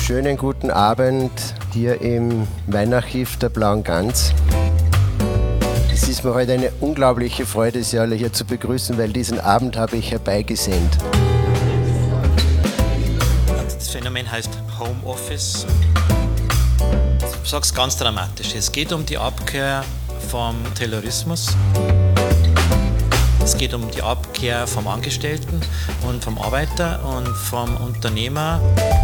Schönen guten Abend hier im Weinarchiv der Blauen Gans. Es ist mir heute eine unglaubliche Freude, Sie alle hier zu begrüßen, weil diesen Abend habe ich herbeigesehnt. Das Phänomen heißt Homeoffice. Ich sage es ganz dramatisch. Es geht um die Abkehr vom Taylorismus. Es geht um die Abkehr vom Angestellten und vom Arbeiter und vom Unternehmer.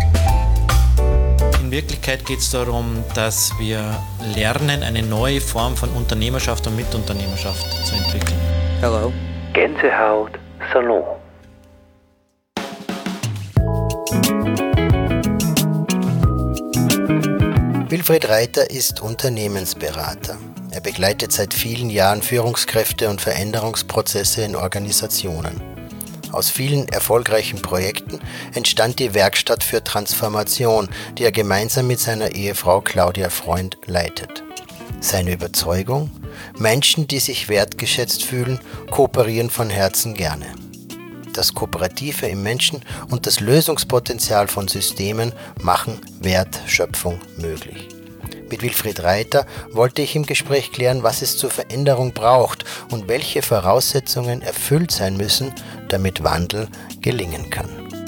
In Wirklichkeit geht es darum, dass wir lernen, eine neue Form von Unternehmerschaft und Mitunternehmerschaft zu entwickeln. Hello. Gänsehaut Salon. Wilfried Reiter ist Unternehmensberater. Er begleitet seit vielen Jahren Führungskräfte und Veränderungsprozesse in Organisationen. Aus vielen erfolgreichen Projekten entstand die Werkstatt für Transformation, die er gemeinsam mit seiner Ehefrau Claudia Freund leitet. Seine Überzeugung? Menschen, die sich wertgeschätzt fühlen, kooperieren von Herzen gerne. Das Kooperative im Menschen und das Lösungspotenzial von Systemen machen Wertschöpfung möglich. Mit Wilfried Reiter wollte ich im Gespräch klären, was es zur Veränderung braucht und welche Voraussetzungen erfüllt sein müssen, damit Wandel gelingen kann.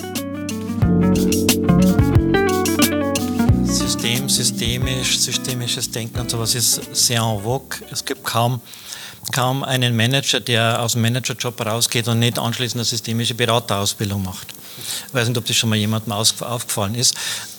Systemisches Denken und sowas ist sehr en vogue. Es gibt kaum einen Manager, der aus dem Managerjob rausgeht und nicht anschließend eine systemische Beraterausbildung macht. Ich weiß nicht, ob das schon mal jemandem aufgefallen ist.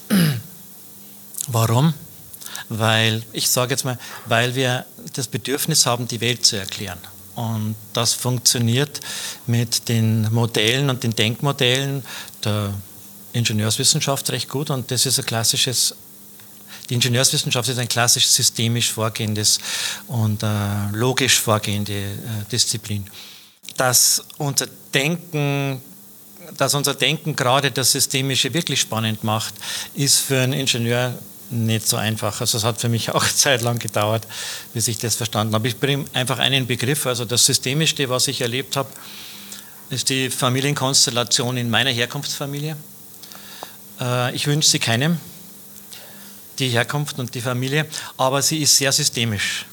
Warum? Weil wir das Bedürfnis haben, die Welt zu erklären. Und das funktioniert mit den Modellen und den Denkmodellen der Ingenieurswissenschaft recht gut. Und das ist die Ingenieurswissenschaft ist ein klassisch systemisch vorgehendes und logisch vorgehende Disziplin. Dass unser Denken gerade das Systemische wirklich spannend macht, ist für einen Ingenieur nicht so einfach. Also es hat für mich auch eine Zeit lang gedauert, bis ich das verstanden habe. Ich bringe einfach einen Begriff. Also das Systemischste, was ich erlebt habe, ist die Familienkonstellation in meiner Herkunftsfamilie. Ich wünsche sie keinem, die Herkunft und die Familie, aber sie ist sehr systemisch.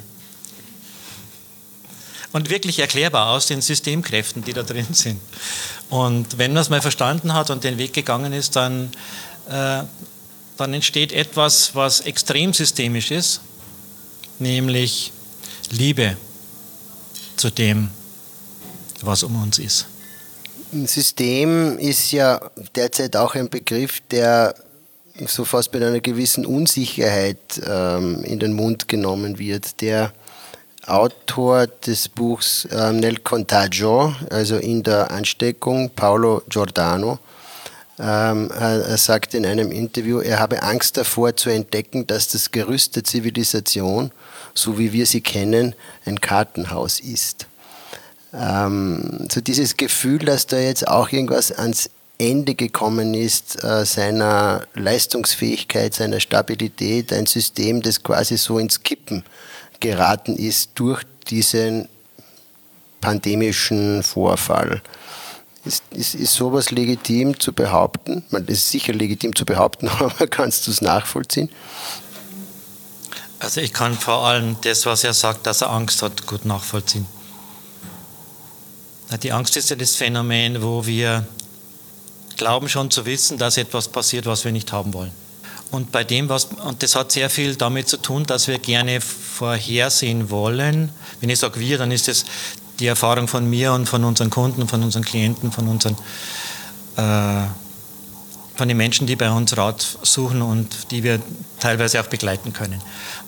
Und wirklich erklärbar aus den Systemkräften, die da drin sind. Und wenn man es mal verstanden hat und den Weg gegangen ist, dann entsteht etwas, was extrem systemisch ist, nämlich Liebe zu dem, was um uns ist. Ein System ist ja derzeit auch ein Begriff, der so fast mit einer gewissen Unsicherheit in den Mund genommen wird. Der Autor des Buchs Nel Contagio, also in der Ansteckung, Paolo Giordano, er sagt in einem Interview, er habe Angst davor zu entdecken, dass das Gerüst der Zivilisation, so wie wir sie kennen, ein Kartenhaus ist. So dieses Gefühl, dass da jetzt auch irgendwas ans Ende gekommen ist, seiner Leistungsfähigkeit, seiner Stabilität, ein System, das quasi so ins Kippen geraten ist durch diesen pandemischen Vorfall. Ist sowas legitim zu behaupten? Das ist sicher legitim zu behaupten, aber kannst du es nachvollziehen? Also ich kann vor allem das, was er sagt, dass er Angst hat, gut nachvollziehen. Die Angst ist ja das Phänomen, wo wir glauben schon zu wissen, dass etwas passiert, was wir nicht haben wollen. Und und das hat sehr viel damit zu tun, dass wir gerne vorhersehen wollen. Wenn ich sage wir, dann ist es die Erfahrung von mir und von unseren Kunden, von unseren Klienten, von den Menschen, die bei uns Rat suchen und die wir teilweise auch begleiten können.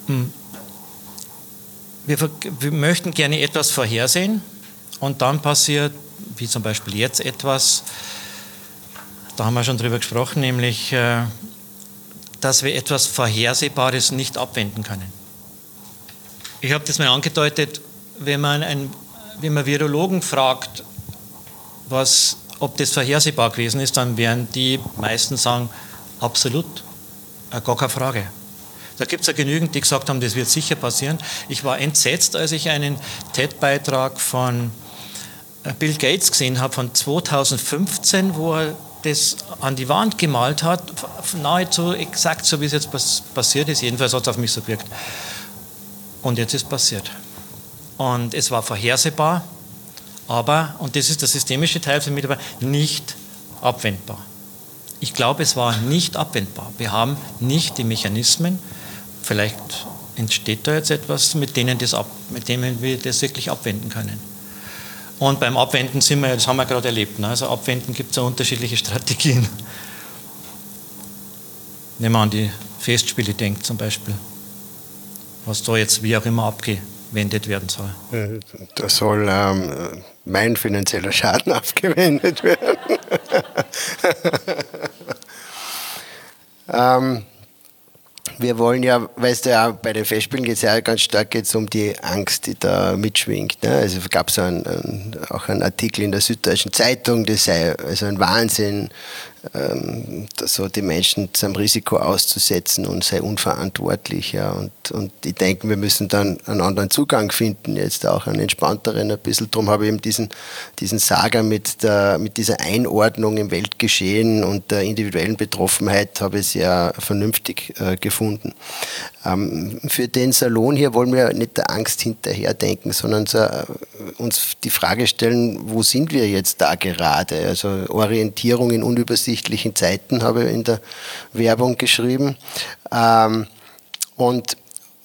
Wir möchten gerne etwas vorhersehen und dann passiert, wie zum Beispiel jetzt etwas, da haben wir schon drüber gesprochen, nämlich, dass wir etwas Vorhersehbares nicht abwenden können. Ich habe das mal angedeutet, wenn man Virologen fragt, ob das vorhersehbar gewesen ist, dann werden die meisten sagen, absolut, gar keine Frage. Da gibt es ja genügend, die gesagt haben, das wird sicher passieren. Ich war entsetzt, als ich einen TED-Beitrag von Bill Gates gesehen habe, von 2015, wo er das an die Wand gemalt hat, nahezu exakt so, wie es jetzt passiert ist. Jedenfalls hat es auf mich so gewirkt. Und jetzt ist passiert. Und es war vorhersehbar, aber, und das ist der systemische Teil für mich, aber nicht abwendbar. Ich glaube, es war nicht abwendbar. Wir haben nicht die Mechanismen, vielleicht entsteht da jetzt etwas, mit denen wir das wirklich abwenden können. Und beim Abwenden das haben wir gerade erlebt. Ne? Also Abwenden gibt es ja unterschiedliche Strategien. Wenn man an die Festspiele denkt zum Beispiel, was da jetzt wie auch immer abgewendet werden soll. Da soll mein finanzieller Schaden abgewendet werden. Wir wollen ja, weißt du ja, bei den Festspielen geht es ja ganz stark jetzt um die Angst, die da mitschwingt. Ne? Also gab es auch einen Artikel in der Süddeutschen Zeitung, das sei also ein Wahnsinn, so die Menschen zum Risiko auszusetzen und sei unverantwortlich. Ja. Und ich denke, wir müssen dann einen anderen Zugang finden, jetzt auch einen entspannteren ein bisschen. Darum habe ich eben diesen Saga mit dieser Einordnung im Weltgeschehen und der individuellen Betroffenheit habe ich sehr vernünftig gefunden. Für den Salon hier wollen wir nicht der Angst hinterherdenken, sondern uns die Frage stellen, wo sind wir jetzt da gerade? Also Orientierung in unübersichtlichen Zeiten habe ich in der Werbung geschrieben. Und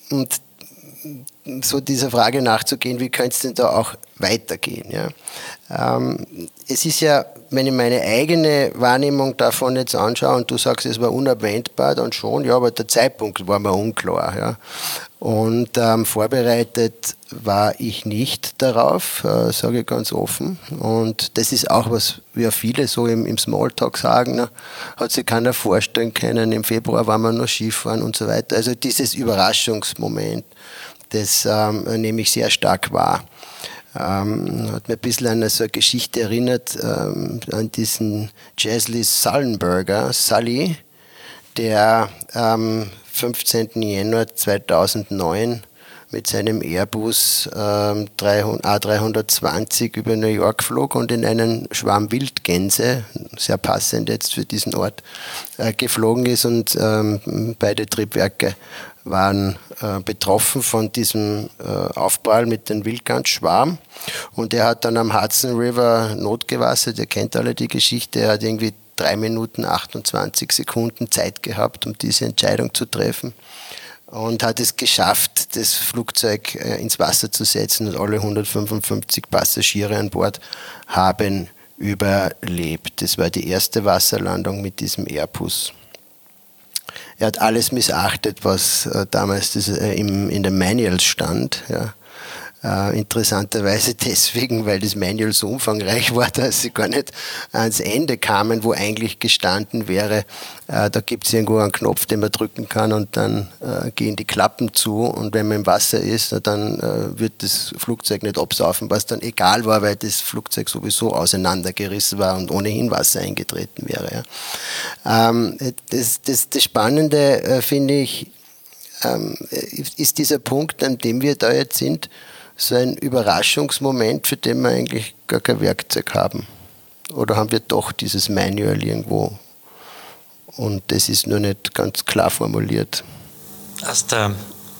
so dieser Frage nachzugehen, wie könnte es denn da auch weitergehen? Ja? Es ist ja, wenn ich meine eigene Wahrnehmung davon jetzt anschaue und du sagst, es war unabwendbar, dann schon, ja, aber der Zeitpunkt war mir unklar. Ja? Und vorbereitet war ich nicht darauf, sage ich ganz offen. Und das ist auch, was wir viele so im Smalltalk sagen, ne? Hat sich keiner vorstellen können, im Februar waren wir noch Skifahren und so weiter. Also dieses Überraschungsmoment, das nehme ich sehr stark wahr. Hat mir ein bisschen an so eine Geschichte erinnert, an diesen Chesley Sullenberger, Sully, der am 15. Januar 2009 mit seinem Airbus A320 über New York flog und in einen Schwarm Wildgänse, sehr passend jetzt für diesen Ort, geflogen ist, und beide Triebwerke waren betroffen von diesem Aufprall mit dem Wildgansschwarm, und er hat dann am Hudson River notgewassert. Ihr kennt alle die Geschichte. Er hat irgendwie 3 Minuten 28 Sekunden Zeit gehabt, um diese Entscheidung zu treffen, und hat es geschafft, das Flugzeug ins Wasser zu setzen, und alle 155 Passagiere an Bord haben überlebt. Das war die erste Wasserlandung mit diesem Airbus. Er hat alles missachtet, was damals in den Manuals stand. Ja. Interessanterweise deswegen, weil das Manual so umfangreich war, dass sie gar nicht ans Ende kamen, wo eigentlich gestanden wäre, da gibt es irgendwo einen Knopf, den man drücken kann, und dann gehen die Klappen zu, und wenn man im Wasser ist, dann wird das Flugzeug nicht absaufen, was dann egal war, weil das Flugzeug sowieso auseinandergerissen war und ohnehin Wasser eingetreten wäre. Ja. Das Spannende, finde ich, ist dieser Punkt, an dem wir da jetzt sind, so ein Überraschungsmoment, für den wir eigentlich gar kein Werkzeug haben. Oder haben wir doch dieses Manual irgendwo, und das ist nur nicht ganz klar formuliert? Aus der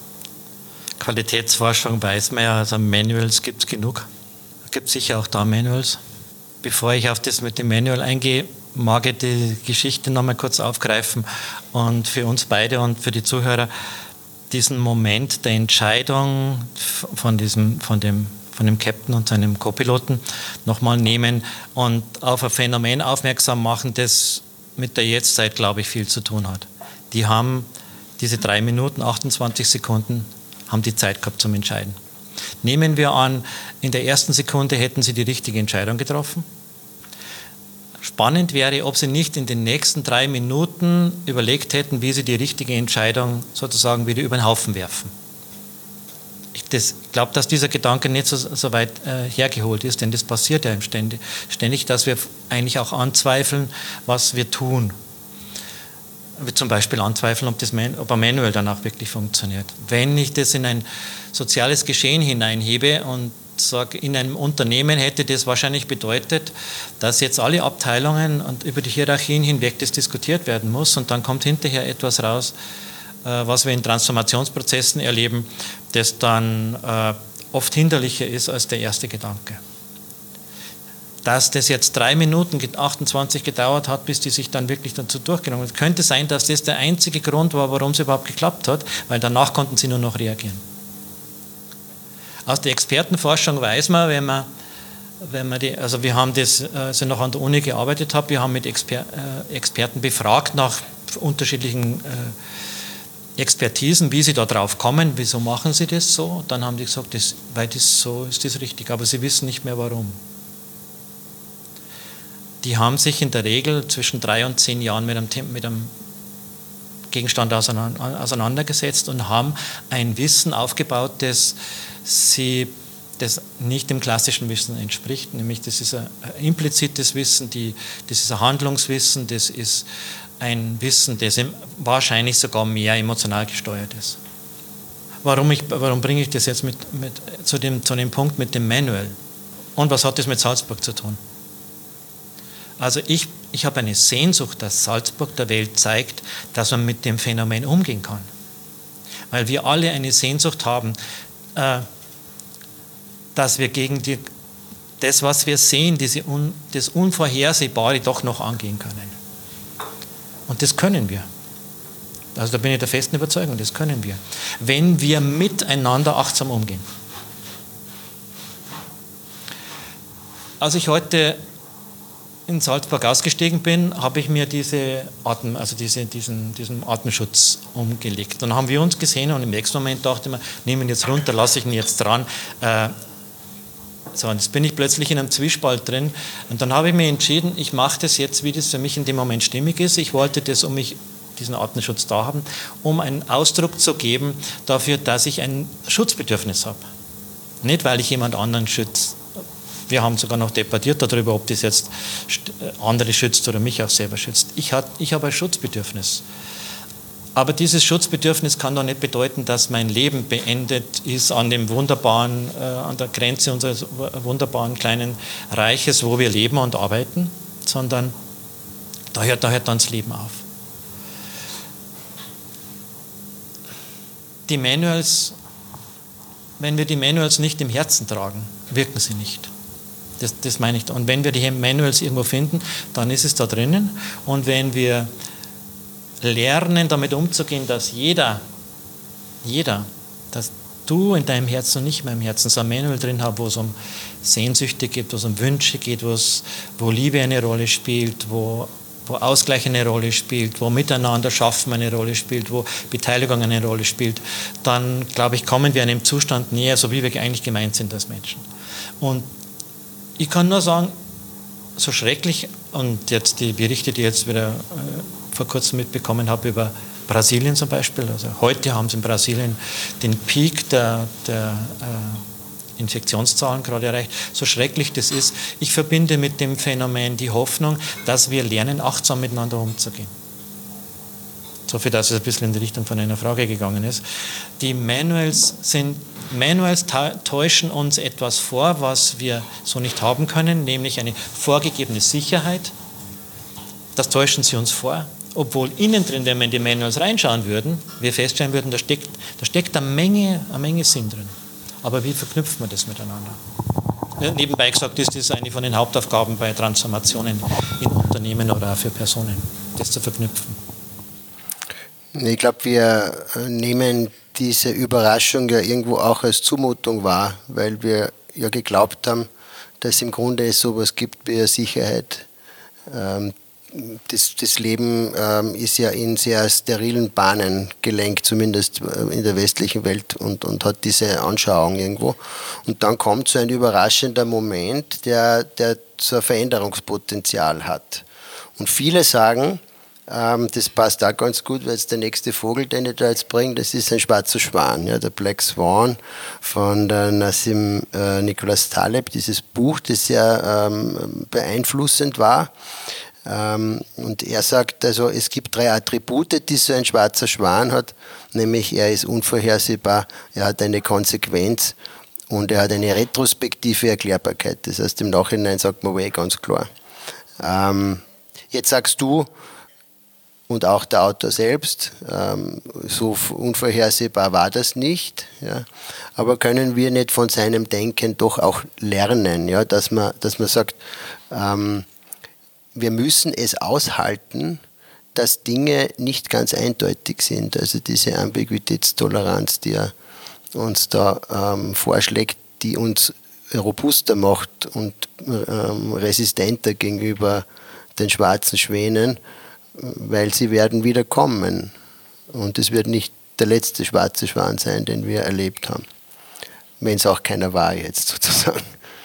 Qualitätsforschung weiß man ja, also Manuals gibt es genug. Es gibt sicher auch da Manuals. Bevor ich auf das mit dem Manual eingehe, mag ich die Geschichte nochmal kurz aufgreifen und für uns beide und für die Zuhörer diesen Moment der Entscheidung von dem Captain und seinem Co-Piloten nochmal nehmen und auf ein Phänomen aufmerksam machen, das mit der Jetztzeit, glaube ich, viel zu tun hat. Die haben diese 3 Minuten, 28 Sekunden, haben die Zeit gehabt zum Entscheiden. Nehmen wir an, in der ersten Sekunde hätten sie die richtige Entscheidung getroffen. Spannend wäre, ob sie nicht in den nächsten 3 Minuten überlegt hätten, wie sie die richtige Entscheidung sozusagen wieder über den Haufen werfen. Ich glaube, dass dieser Gedanke nicht so weit hergeholt ist, denn das passiert ja ständig, dass wir eigentlich auch anzweifeln, was wir tun. Wir zum Beispiel anzweifeln, ob ein Manual danach wirklich funktioniert. Wenn ich das in ein soziales Geschehen hineinhebe und sage, in einem Unternehmen hätte das wahrscheinlich bedeutet, dass jetzt alle Abteilungen und über die Hierarchien hinweg das diskutiert werden muss und dann kommt hinterher etwas raus, was wir in Transformationsprozessen erleben, das dann oft hinderlicher ist als der erste Gedanke. Dass das jetzt 3 Minuten 28 gedauert hat, bis die sich dann wirklich dazu durchgenommen haben. Es könnte sein, dass das der einzige Grund war, warum es überhaupt geklappt hat, weil danach konnten sie nur noch reagieren. Aus der Expertenforschung weiß man, also wir haben das, als ich noch an der Uni gearbeitet habe, wir haben mit Experten befragt nach unterschiedlichen Expertisen, wie sie da drauf kommen, wieso machen sie das so? Dann haben die gesagt, weil das so ist das richtig, aber sie wissen nicht mehr warum. Die haben sich in der Regel zwischen 3 und 10 Jahren mit einem Gegenstand auseinandergesetzt und haben ein Wissen aufgebaut, das nicht dem klassischen Wissen entspricht, nämlich das ist ein implizites Wissen, das ist ein Handlungswissen, das ist ein Wissen, das wahrscheinlich sogar mehr emotional gesteuert ist. Warum bringe ich das jetzt zu dem Punkt mit dem Manual? Und was hat das mit Salzburg zu tun? Also ich habe eine Sehnsucht, dass Salzburg der Welt zeigt, dass man mit dem Phänomen umgehen kann. Weil wir alle eine Sehnsucht haben, dass wir gegen das, was wir sehen, das Unvorhersehbare doch noch angehen können. Und das können wir. Also da bin ich der festen Überzeugung, das können wir. Wenn wir miteinander achtsam umgehen. Als ich heute in Salzburg ausgestiegen bin, habe ich mir diesen Atemschutz umgelegt. Dann haben wir uns gesehen und im nächsten Moment dachte ich mir, nehme ihn jetzt runter, lasse ich ihn jetzt dran. Und jetzt bin ich plötzlich in einem Zwiespalt drin und dann habe ich mir entschieden, ich mache das jetzt, wie das für mich in dem Moment stimmig ist. Ich wollte das, diesen Atemschutz da haben, um einen Ausdruck zu geben dafür, dass ich ein Schutzbedürfnis habe. Nicht, weil ich jemand anderen schütze. Wir haben sogar noch debattiert darüber, ob das jetzt andere schützt oder mich auch selber schützt. Ich habe ein Schutzbedürfnis. Aber dieses Schutzbedürfnis kann doch nicht bedeuten, dass mein Leben beendet ist an der Grenze unseres wunderbaren kleinen Reiches, wo wir leben und arbeiten, sondern da hört dann das Leben auf. Die Manuals, wenn wir die Manuals nicht im Herzen tragen, wirken sie nicht. Das meine ich. Und wenn wir die Manuals irgendwo finden, dann ist es da drinnen. Und wenn wir lernen, damit umzugehen, dass jeder, dass du in deinem Herzen und nicht in meinem Herzen so ein Manual drin hast, wo es um Sehnsüchte geht, wo es um Wünsche geht, wo Liebe eine Rolle spielt, wo Ausgleich eine Rolle spielt, wo Miteinander schaffen eine Rolle spielt, wo Beteiligung eine Rolle spielt, dann, glaube ich, kommen wir einem Zustand näher, so wie wir eigentlich gemeint sind als Menschen. Und ich kann nur sagen, so schrecklich, und jetzt die Berichte, die ich jetzt wieder vor kurzem mitbekommen habe über Brasilien zum Beispiel, also heute haben sie in Brasilien den Peak der Infektionszahlen gerade erreicht, so schrecklich das ist. Ich verbinde mit dem Phänomen die Hoffnung, dass wir lernen, achtsam miteinander umzugehen. So viel, dass es ein bisschen in die Richtung von einer Frage gegangen ist. Die Manuals täuschen uns etwas vor, was wir so nicht haben können, nämlich eine vorgegebene Sicherheit. Das täuschen sie uns vor. Obwohl innen drin, wenn wir in die Manuals reinschauen würden, wir feststellen würden, da steckt eine Menge Sinn drin. Aber wie verknüpft man das miteinander? Nebenbei gesagt ist das eine von den Hauptaufgaben bei Transformationen in Unternehmen oder auch für Personen, das zu verknüpfen. Ich glaube, wir nehmen diese Überraschung ja irgendwo auch als Zumutung wahr, weil wir ja geglaubt haben, dass im Grunde es sowas gibt wie eine Sicherheit. Das Leben ist ja in sehr sterilen Bahnen gelenkt, zumindest in der westlichen Welt, und hat diese Anschauung irgendwo. Und dann kommt so ein überraschender Moment, der so ein Veränderungspotenzial hat. Und viele sagen, das passt auch ganz gut, weil es der nächste Vogel, den ich da jetzt bringe, das ist ein schwarzer Schwan, ja, der Black Swan von der Nassim Nicholas Taleb, dieses Buch, das sehr beeinflussend war. Und er sagt, also es gibt 3 Attribute, die so ein schwarzer Schwan hat, nämlich er ist unvorhersehbar, er hat eine Konsequenz Und er hat eine retrospektive Erklärbarkeit. Das heißt, im Nachhinein sagt man ganz klar. Jetzt sagst du, und auch der Autor selbst, so unvorhersehbar war das nicht. Ja. Aber können wir nicht von seinem Denken doch auch lernen, ja, dass man sagt, wir müssen es aushalten, dass Dinge nicht ganz eindeutig sind. Also diese Ambiguitätstoleranz, die er uns da vorschlägt, die uns robuster macht und resistenter gegenüber den schwarzen Schwänen, weil sie werden wieder kommen. Und es wird nicht der letzte schwarze Schwan sein, den wir erlebt haben. Wenn es auch keiner war jetzt sozusagen.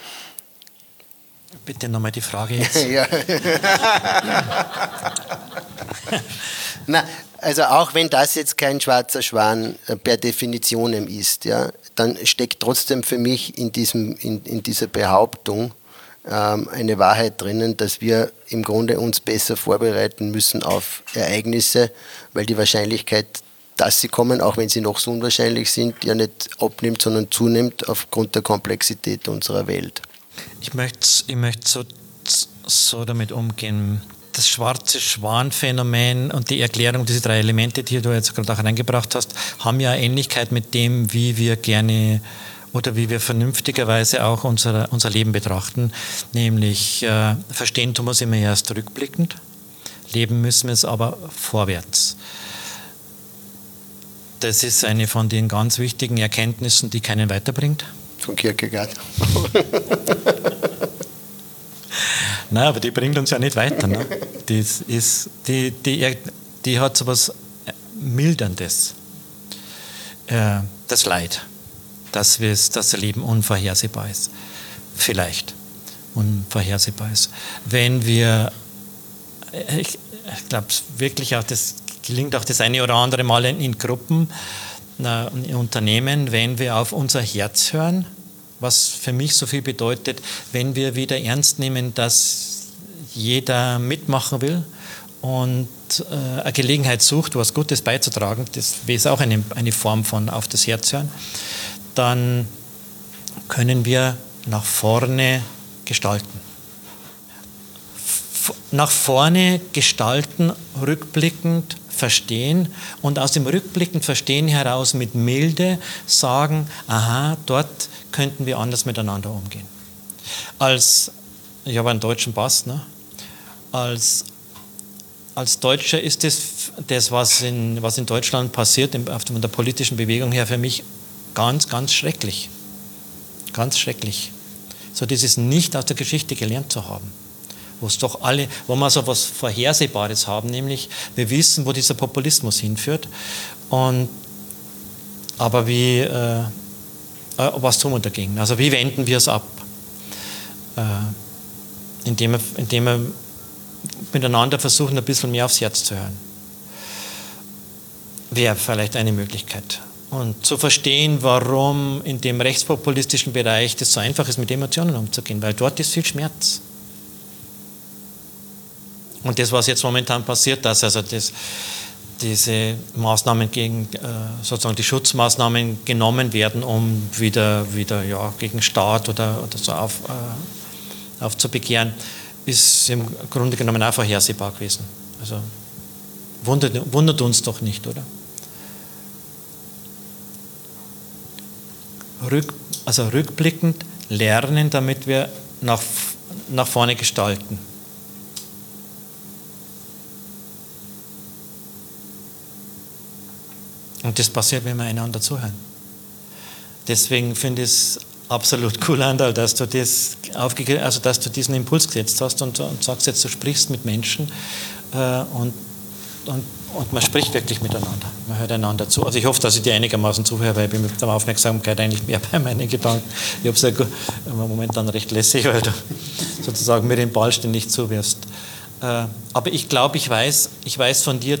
Bitte nochmal die Frage jetzt. Ja. Na, also auch wenn das jetzt kein schwarzer Schwan per Definition ist, ja, dann steckt trotzdem für mich in dieser Behauptung eine Wahrheit drinnen, dass wir im Grunde uns besser vorbereiten müssen auf Ereignisse, weil die Wahrscheinlichkeit, dass sie kommen, auch wenn sie noch so unwahrscheinlich sind, ja nicht abnimmt, sondern zunimmt aufgrund der Komplexität unserer Welt. Ich möchte so damit umgehen. Das schwarze Schwan-Phänomen und die Erklärung, diese 3 Elemente, die du jetzt gerade auch reingebracht hast, haben ja Ähnlichkeit mit dem, wie wir gerne oder wie wir vernünftigerweise auch unser Leben betrachten. Nämlich verstehen tun wir es immer erst rückblickend, leben müssen wir es aber vorwärts. Das ist eine von den ganz wichtigen Erkenntnissen, die keinen weiterbringt. Von Kierkegaard. Nein, aber die bringt uns ja nicht weiter. Ne? Die hat so etwas Milderndes. Das Leid, dass das Leben unvorhersehbar ist. Vielleicht unvorhersehbar ist. Wenn wir, ich glaube wirklich auch, das gelingt auch das eine oder andere Mal in Gruppen, in Unternehmen, wenn wir auf unser Herz hören, was für mich so viel bedeutet, wenn wir wieder ernst nehmen, dass jeder mitmachen will und eine Gelegenheit sucht, was Gutes beizutragen, das ist auch eine Form von auf das Herz hören, dann können wir nach vorne gestalten. Nach vorne gestalten, rückblickend verstehen und aus dem rückblickend Verstehen heraus mit Milde sagen, aha, dort könnten wir anders miteinander umgehen. Ich habe einen deutschen Pass, ne? Als Deutscher ist das was in Deutschland passiert, von der politischen Bewegung her, für mich ganz, ganz schrecklich. Ganz schrecklich. So dieses nicht aus der Geschichte gelernt zu haben. Wo wir so etwas Vorhersehbares haben, nämlich wir wissen, wo dieser Populismus hinführt. Aber was tun wir dagegen? Also wie wenden wir es ab? Indem wir miteinander versuchen, ein bisschen mehr aufs Herz zu hören. Wäre vielleicht eine Möglichkeit. Und zu verstehen, warum in dem rechtspopulistischen Bereich das so einfach ist, mit Emotionen umzugehen, weil dort ist viel Schmerz. Und das, was jetzt momentan passiert, dass also diese Maßnahmen sozusagen die Schutzmaßnahmen genommen werden, um wieder gegen Staat oder so aufzubegehren, ist im Grunde genommen auch vorhersehbar gewesen. Also wundert uns doch nicht, oder? Rückblickend lernen, damit wir nach vorne gestalten. Und das passiert, wenn wir einander zuhören. Deswegen finde ich es absolut cool, Andal, dass du dass du diesen Impuls gesetzt hast und sagst jetzt, du sprichst mit Menschen und man spricht wirklich miteinander. Man hört einander zu. Also ich hoffe, dass ich dir einigermaßen zuhöre, weil ich bin mit der Aufmerksamkeit eigentlich mehr bei meinen Gedanken. Ich habe es ja momentan recht lässig, weil du sozusagen mir den Ball ständig zuwirfst. Aber ich weiß von dir,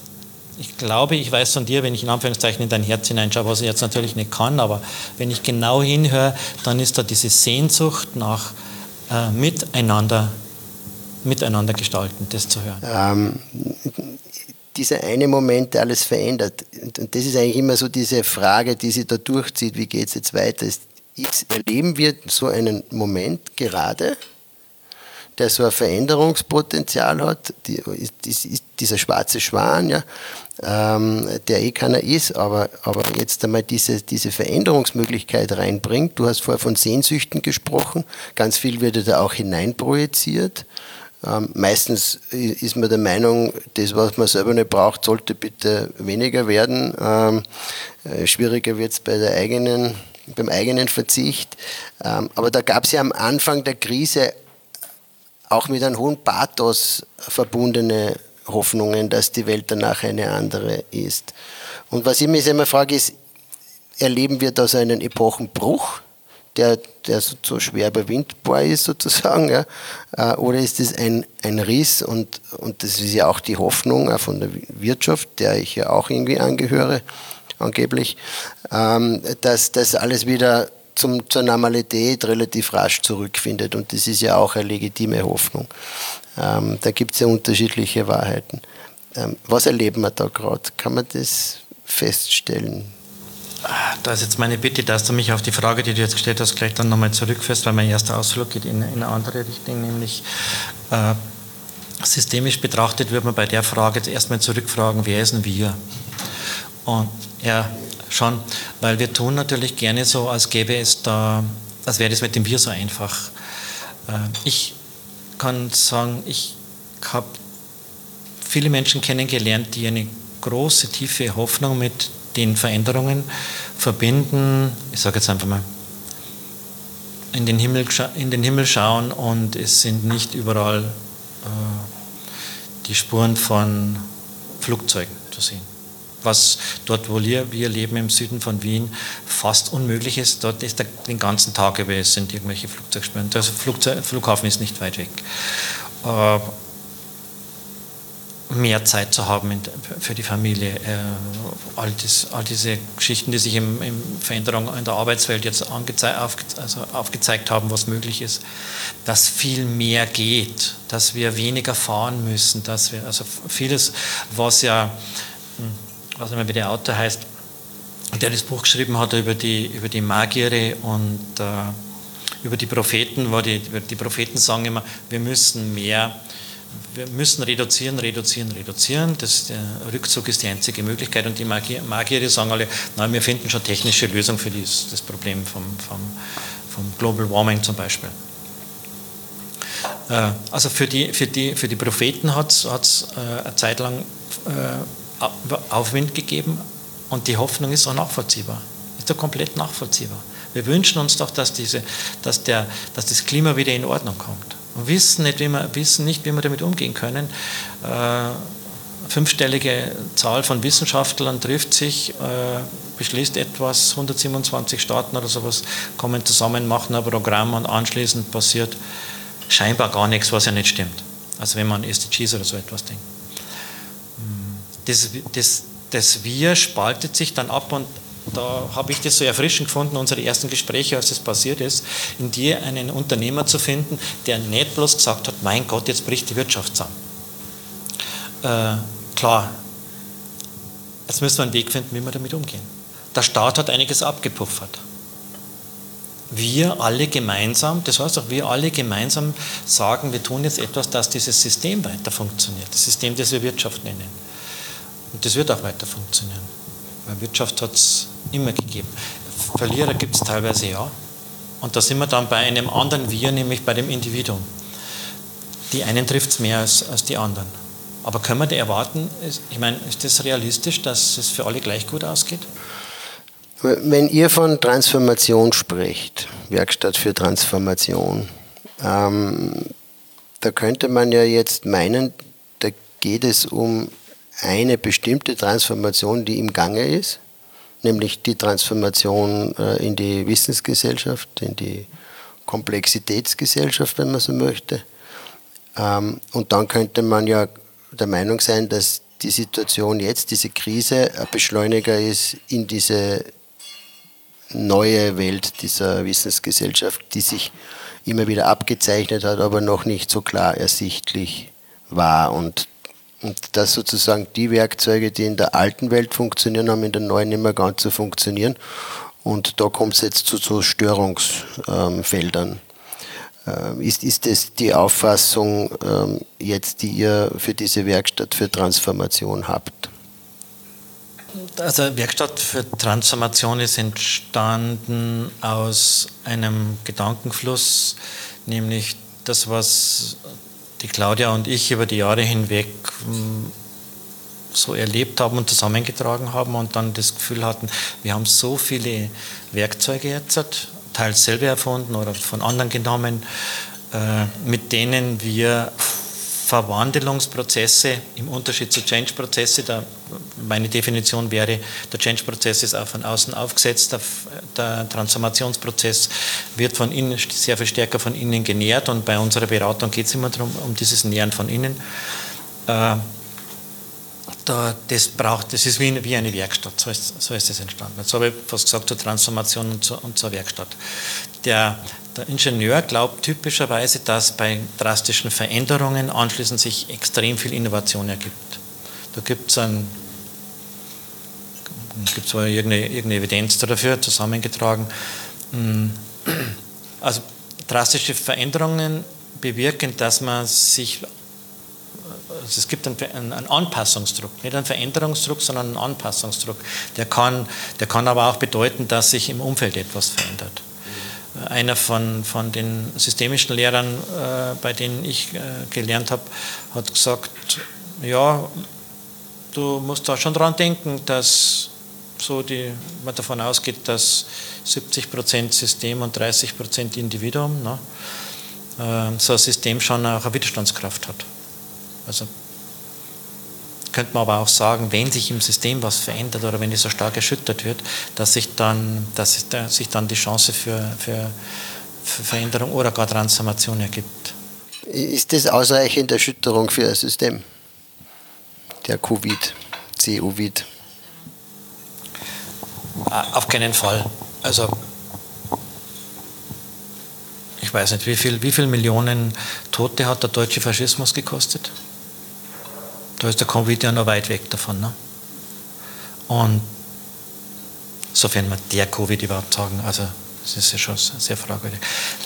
wenn ich in Anführungszeichen in dein Herz hineinschaue, was ich jetzt natürlich nicht kann, aber wenn ich genau hinhöre, dann ist da diese Sehnsucht nach miteinander gestalten, das zu hören. Dieser eine Moment, der alles verändert, und das ist eigentlich immer so diese Frage, die sich da durchzieht, wie geht es jetzt weiter, erleben wir so einen Moment gerade, der so ein Veränderungspotenzial hat, dieser schwarze Schwan, ja, der keiner ist, aber jetzt einmal diese Veränderungsmöglichkeit reinbringt. Du hast vorher von Sehnsüchten gesprochen, ganz viel wird da auch hineinprojiziert. Meistens ist man der Meinung, das, was man selber nicht braucht, sollte bitte weniger werden. Schwieriger wird es beim eigenen Verzicht. Aber da gab es ja am Anfang der Krise auch mit einem hohen Pathos verbundene Hoffnungen, dass die Welt danach eine andere ist. Und was ich mich immer frage, ist, erleben wir da so einen Epochenbruch, der so schwer überwindbar ist sozusagen, ja? Oder ist es ein Riss und das ist ja auch die Hoffnung auch von der Wirtschaft, der ich ja auch irgendwie angehöre, angeblich, dass das alles wieder zur Normalität relativ rasch zurückfindet und das ist ja auch eine legitime Hoffnung. Da gibt es ja unterschiedliche Wahrheiten. Was erleben wir da gerade? Kann man das feststellen? Da ist jetzt meine Bitte, dass du mich auf die Frage, die du jetzt gestellt hast, gleich dann nochmal zurückführst, weil mein erster Ausflug geht in eine andere Richtung, nämlich systemisch betrachtet wird man bei der Frage jetzt erstmal zurückfragen, wer ist denn wir? Und ja, schon, weil wir tun natürlich gerne so, als gäbe es da, als wäre das mit dem Wir so einfach. Ich kann sagen, ich habe viele Menschen kennengelernt, die eine große, tiefe Hoffnung mit den Veränderungen verbinden. Ich sage jetzt einfach mal, in den Himmel schauen und es sind nicht überall die Spuren von Flugzeugen zu sehen. Was dort, wo wir leben im Süden von Wien, fast unmöglich ist. Dort ist den ganzen Tag über sind irgendwelche Flugzeugspuren. Der Flughafen ist nicht weit weg. Mehr Zeit zu haben für die Familie. All diese Geschichten, die sich in Veränderung in der Arbeitswelt jetzt aufgezeigt haben, was möglich ist, dass viel mehr geht, dass wir weniger fahren müssen, dass wir, also vieles, was immer wie der Autor heißt, der das Buch geschrieben hat über die Magiere und über die Propheten, wo die Propheten sagen immer, wir müssen reduzieren. Der Rückzug ist die einzige Möglichkeit und die Magiere sagen alle, nein, wir finden schon technische Lösungen für das Problem vom Global Warming zum Beispiel. Also für die Propheten hat es eine Zeit lang Aufwind gegeben und die Hoffnung ist auch nachvollziehbar. Ist doch komplett nachvollziehbar. Wir wünschen uns doch, dass das Klima wieder in Ordnung kommt. Und wissen nicht, wie wir damit umgehen können. 5-stellige Zahl von Wissenschaftlern trifft sich, beschließt etwas, 127 Staaten oder sowas kommen zusammen, machen ein Programm und anschließend passiert scheinbar gar nichts, was ja nicht stimmt. Also wenn man an SDGs oder so etwas denkt. Das Wir spaltet sich dann ab und da habe ich das so erfrischend gefunden, unsere ersten Gespräche, als das passiert ist, in dir einen Unternehmer zu finden, der nicht bloß gesagt hat, mein Gott, jetzt bricht die Wirtschaft zusammen. Klar, jetzt müssen wir einen Weg finden, wie wir damit umgehen. Der Staat hat einiges abgepuffert. Wir alle gemeinsam, das heißt auch wir alle gemeinsam sagen, wir tun jetzt etwas, dass dieses System weiter funktioniert, das System, das wir Wirtschaft nennen. Und das wird auch weiter funktionieren, weil Wirtschaft hat es immer gegeben. Verlierer gibt es teilweise ja. Und da sind wir dann bei einem anderen Wir, nämlich bei dem Individuum. Die einen trifft es mehr als die anderen. Aber können wir da erwarten, ich meine, ist das realistisch, dass es für alle gleich gut ausgeht? Wenn ihr von Transformation sprecht, Werkstatt für Transformation, da könnte man ja jetzt meinen, da geht es um eine bestimmte Transformation, die im Gange ist, nämlich die Transformation in die Wissensgesellschaft, in die Komplexitätsgesellschaft, wenn man so möchte. Und dann könnte man ja der Meinung sein, dass die Situation jetzt, diese Krise, ein Beschleuniger ist in diese neue Welt dieser Wissensgesellschaft, die sich immer wieder abgezeichnet hat, aber noch nicht so klar ersichtlich war. Und dass sozusagen die Werkzeuge, die in der alten Welt funktionieren, haben in der neuen nicht mehr ganz so funktionieren. Und da kommt es jetzt zu so Störungsfeldern. Ist das die Auffassung jetzt, die ihr für diese Werkstatt für Transformation habt? Also Werkstatt für Transformation ist entstanden aus einem Gedankenfluss, nämlich das, was die Claudia und ich über die Jahre hinweg so erlebt haben und zusammengetragen haben und dann das Gefühl hatten, wir haben so viele Werkzeuge jetzt, teils selber erfunden oder von anderen genommen, mit denen wir Verwandelungsprozesse im Unterschied zu Change-Prozesse, meine Definition wäre, der Change-Prozess ist auch von außen aufgesetzt, der Transformationsprozess wird von innen sehr viel stärker von innen genährt und bei unserer Beratung geht es immer darum, um dieses Nähren von innen. Das ist wie eine Werkstatt, so ist es entstanden. Jetzt habe ich fast gesagt, zur Transformation und zur Werkstatt. Der Ingenieur glaubt typischerweise, dass bei drastischen Veränderungen anschließend sich extrem viel Innovation ergibt. Da gibt es zwar irgendeine Evidenz dafür zusammengetragen. Also drastische Veränderungen bewirken, dass man sich, also es gibt einen Anpassungsdruck, nicht einen Veränderungsdruck, sondern einen Anpassungsdruck. Der kann aber auch bedeuten, dass sich im Umfeld etwas verändert. Einer von den systemischen Lehrern, bei denen ich gelernt habe, hat gesagt, ja, du musst da schon dran denken, dass man davon ausgeht, dass 70% System und 30% Individuum, ne, so ein System schon auch eine Widerstandskraft hat. Also könnte man aber auch sagen, wenn sich im System was verändert oder wenn es so stark erschüttert wird, dass sich dann die Chance für Veränderung oder gar Transformation ergibt. Ist das ausreichend Erschütterung für ein System? Der C-Ovid? Auf keinen Fall. Also ich weiß nicht, wie viel Millionen Tote hat der deutsche Faschismus gekostet? Da ist der Covid ja noch weit weg davon. Ne? Und sofern wir der Covid überhaupt sagen, also das ist ja schon sehr fragwürdig.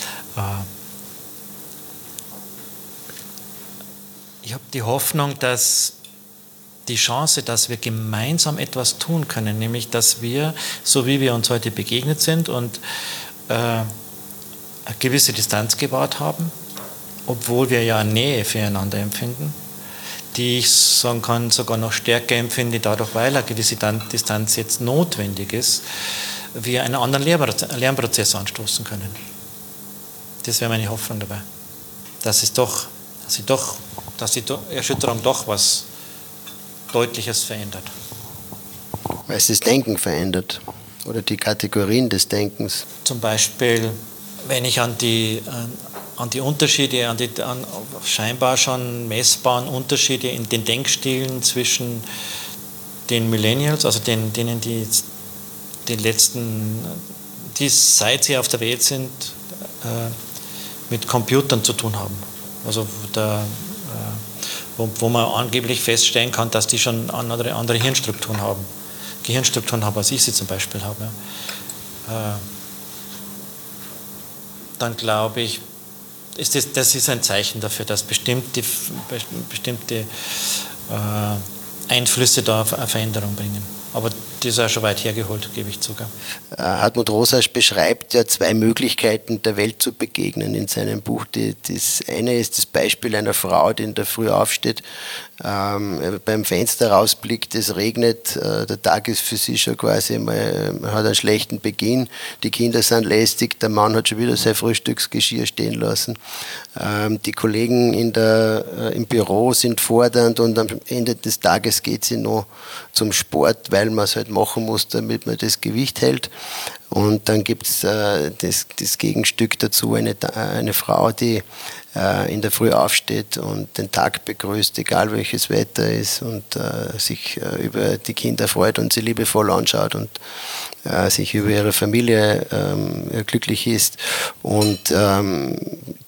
Ich habe die Hoffnung, dass die Chance, dass wir gemeinsam etwas tun können, nämlich dass wir, so wie wir uns heute begegnet sind und eine gewisse Distanz gewahrt haben, obwohl wir ja eine Nähe füreinander empfinden, die ich sagen kann, sogar noch stärker empfinde, dadurch, weil eine gewisse Distanz jetzt notwendig ist, wir einen anderen Lernprozess anstoßen können. Das wäre meine Hoffnung dabei. Dass die Erschütterung doch was Deutliches verändert. Weil es das Denken verändert oder die Kategorien des Denkens. Zum Beispiel, wenn ich an die Unterschiede, an scheinbar schon messbaren Unterschiede in den Denkstilen zwischen den Millennials, also denen die seit sie auf der Welt sind, mit Computern zu tun haben. Also wo man angeblich feststellen kann, dass die schon andere Gehirnstrukturen haben, als ich sie zum Beispiel habe. Dann glaube ich, das ist ein Zeichen dafür, dass bestimmte Einflüsse da eine Veränderung bringen. Aber das ist auch schon weit hergeholt, gebe ich zu. Hartmut Rosasch beschreibt ja zwei Möglichkeiten, der Welt zu begegnen in seinem Buch. Das eine ist das Beispiel einer Frau, die in der Früh aufsteht, beim Fenster rausblickt, es regnet, der Tag ist für sie schon quasi mal, man hat einen schlechten Beginn, die Kinder sind lästig, der Mann hat schon wieder sein Frühstücksgeschirr stehen lassen, die Kollegen im Büro sind fordernd und am Ende des Tages geht sie noch zum Sport, weil man es halt machen muss, damit man das Gewicht hält. Und dann gibt es das Gegenstück dazu, eine Frau, die in der Früh aufsteht und den Tag begrüßt, egal welches Wetter ist, und sich über die Kinder freut und sie liebevoll anschaut und sich über ihre Familie glücklich ist. Und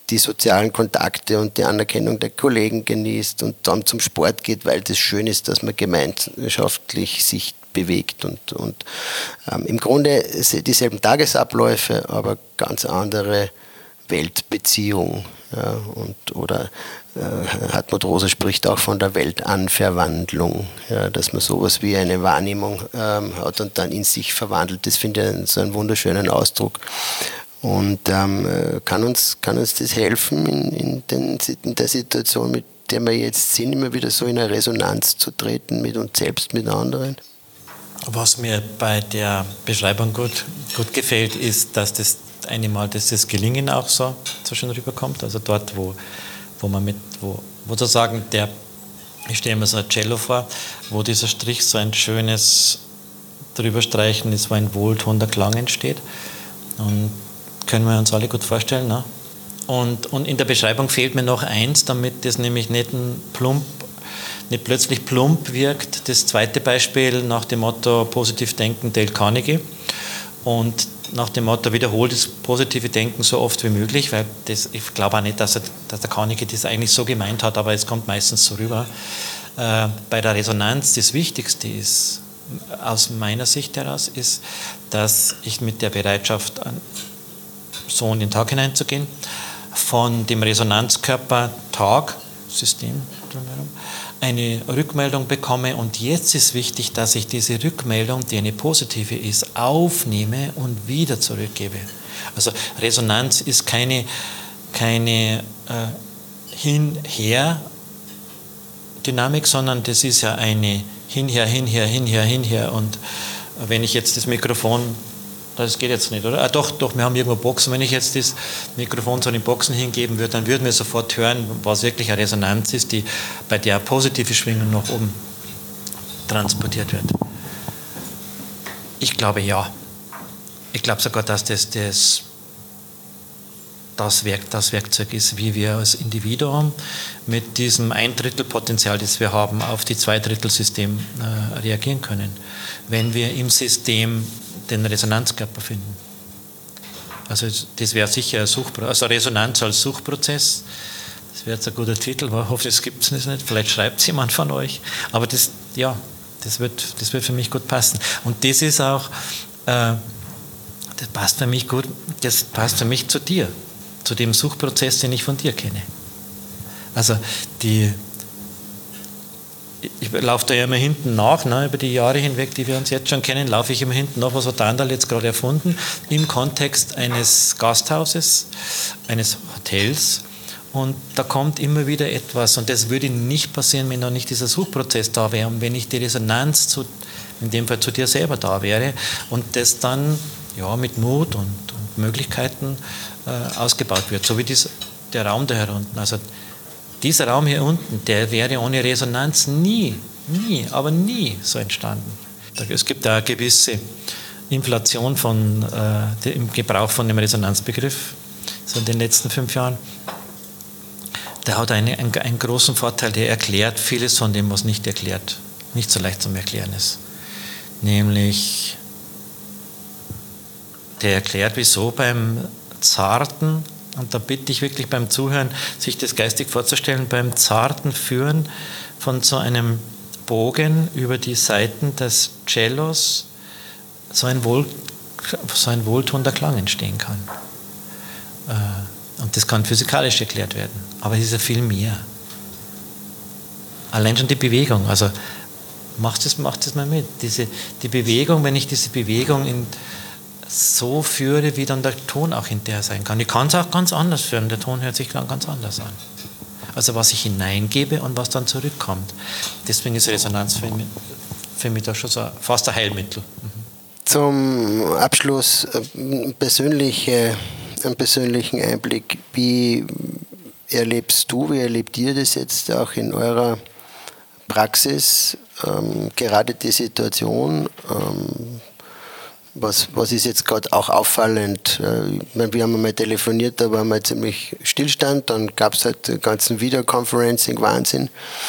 die sozialen Kontakte und die Anerkennung der Kollegen genießt und dann zum Sport geht, weil das schön ist, dass man gemeinschaftlich sich bewegt und im Grunde dieselben Tagesabläufe, aber ganz andere Weltbeziehung. Ja, Hartmut Rosa spricht auch von der Weltanverwandlung, ja, dass man sowas wie eine Wahrnehmung hat und dann in sich verwandelt. Das finde ich so einen wunderschönen Ausdruck. Und kann uns das helfen, in der Situation, mit der wir jetzt sind, immer wieder so in eine Resonanz zu treten mit uns selbst, mit anderen? Was mir bei der Beschreibung gut gefällt, ist, dass das Gelingen auch so schön rüberkommt. Also dort, wo sozusagen ich stelle mir so ein Cello vor, wo dieser Strich so ein schönes Drüberstreichen ist, wo ein wohltuender Klang entsteht. Und können wir uns alle gut vorstellen. Ne? Und in der Beschreibung fehlt mir noch eins, damit das nämlich nicht plötzlich plump wirkt. Das zweite Beispiel nach dem Motto positiv denken, Dale Carnegie. Und nach dem Motto wiederholt das positive Denken so oft wie möglich, weil ich glaube auch nicht, dass der Carnegie das eigentlich so gemeint hat, aber es kommt meistens so rüber. Bei der Resonanz das Wichtigste ist, aus meiner Sicht heraus, ist, dass ich mit der Bereitschaft so in den Tag hineinzugehen, von dem Resonanzkörper Tag-System eine Rückmeldung bekomme und jetzt ist wichtig, dass ich diese Rückmeldung, die eine positive ist, aufnehme und wieder zurückgebe. Also Resonanz ist keine Hin-Her-Dynamik, sondern das ist ja eine Hin-Her und wenn ich jetzt das Mikrofon, das geht jetzt nicht, oder? Doch, wir haben irgendwo Boxen. Wenn ich jetzt das Mikrofon zu den Boxen hingeben würde, dann würden wir sofort hören, was wirklich eine Resonanz ist, bei der positive Schwingung nach oben transportiert wird. Ich glaube ja. Ich glaube sogar, dass das Werkzeug ist, wie wir als Individuum mit diesem 1/3 Potenzial, das wir haben, auf die 2/3-System reagieren können, wenn wir im System den Resonanzkörper finden. Also das wäre sicher ein Suchprozess, also Resonanz als Suchprozess. Das wäre jetzt ein guter Titel, aber ich hoffe, das gibt es nicht. Vielleicht schreibt es jemand von euch. Aber das wird für mich gut passen. Und das ist auch, das passt für mich gut, das passt für mich zu dir, zu dem Suchprozess, den ich von dir kenne. Also ich laufe da ja immer hinten nach, ne, über die Jahre hinweg, die wir uns jetzt schon kennen, laufe ich immer hinten nach, was hat der Anderl jetzt gerade erfunden, im Kontext eines Gasthauses, eines Hotels. Und da kommt immer wieder etwas. Und das würde nicht passieren, wenn noch nicht dieser Suchprozess da wäre und wenn nicht die Resonanz in dem Fall zu dir selber da wäre und das dann mit Mut und Möglichkeiten ausgebaut wird. So wie der Raum da herunten. Also dieser Raum hier unten, der wäre ohne Resonanz nie so entstanden. Es gibt da eine gewisse Inflation im Gebrauch von dem Resonanzbegriff, so in den letzten 5 Jahren. Der hat einen großen Vorteil, der erklärt vieles von dem, was nicht so leicht zum Erklären ist. Nämlich, der erklärt, wieso beim zarten, und da bitte ich wirklich beim Zuhören, sich das geistig vorzustellen, beim zarten Führen von so einem Bogen über die Saiten des Cellos so ein wohltuender Klang entstehen kann. Und das kann physikalisch erklärt werden, aber es ist ja viel mehr. Allein schon die Bewegung, also macht das mal mit. Die Bewegung, wenn ich diese Bewegung so führe, wie dann der Ton auch hinterher sein kann. Ich kann es auch ganz anders führen, der Ton hört sich dann ganz anders an. Also was ich hineingebe und was dann zurückkommt. Deswegen ist Resonanz für mich da schon so fast ein Heilmittel. Zum Abschluss einen persönlichen Einblick. Wie erlebt ihr das jetzt auch in eurer Praxis? Gerade die Situation, was ist jetzt gerade auch auffallend? Wir haben einmal telefoniert, da war mal ziemlich Stillstand, dann gab es halt den ganzen Videoconferencing-Wahnsinn.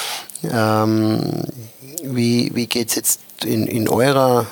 Wie geht es jetzt in eurem